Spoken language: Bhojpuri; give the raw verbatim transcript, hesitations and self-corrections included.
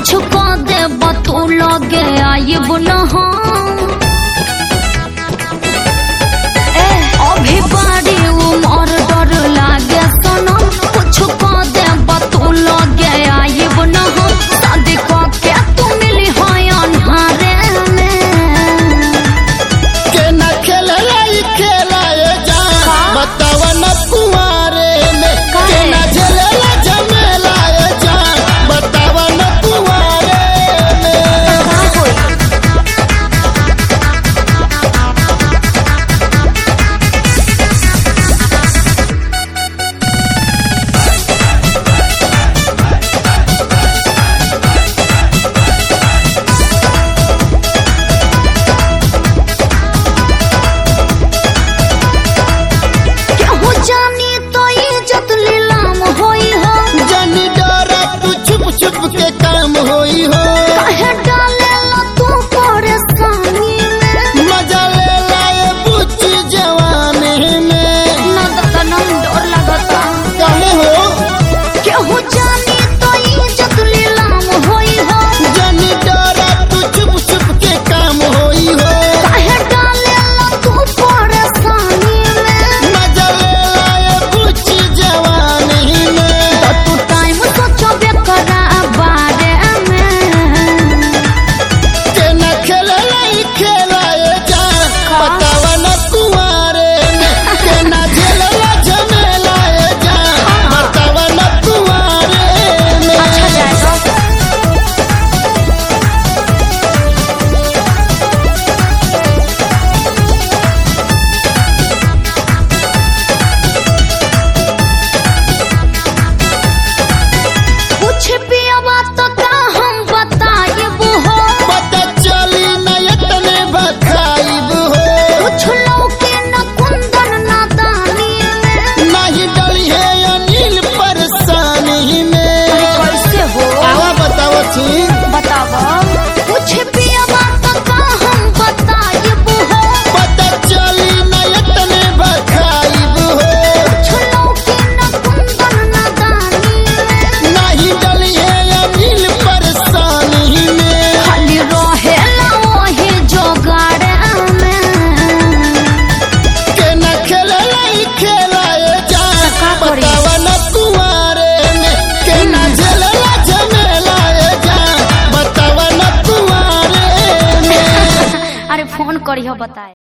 कुछ को दे बतू लगे आइब न हम अभी बारी उमर डर लागे सनम कुछ को दे बतू लगे आइब न हम शादी को के तू मिली हो अन्हारे में के न खेलाई खेलाए जा बतावा न कुंवारे में के न झेलेला झमेलाए जा बतावा न कुंवारे में केहू जानी तो इज्जत लीलाम होई हो जानी डरा तू छुप छुप के काम होई हो काहे डालेला तू परेशानी में मजा ले लाए बुच्ची जवानी में ना दादा नम डर लगता काहे हो केहू जानी तो इज्जत लीलाम होई हो जानी डरा तू छुप छुप के काम होई हो काहे डालेला तू परेशानी में मजा ले लाए बुच्ची जवानी में तो तू टाइम सोचबे करा बारे में के न खेलाई खेलाए जा बतावा न कुंवारे में के न झेलेला झमेलाए जा बतावा न कुंवारे में अच्छा जाएगा कुछ पियवा तो का हम बताइब हो पता चली न इतने बखाइब हो कुछ लौके न कुंदन न दानी में नहीं डली है अनिल परेशानी में कैसे हो आवा बताओ छी बतावा कुछ पियवा तो का हम बताइब हो पता चली न इतने बखाइब हो कुछ लौके न कुंदन न दानी में नहीं डली है अनिल परेशानी में खाली रहेला वही जोगाड़े में के न खेलाई खेलाए जा का करी? बतावा न कुंवारे में के न झेलेला झमेलाए जा बतावा न कुंवारे में अरे फोन करियो बताए।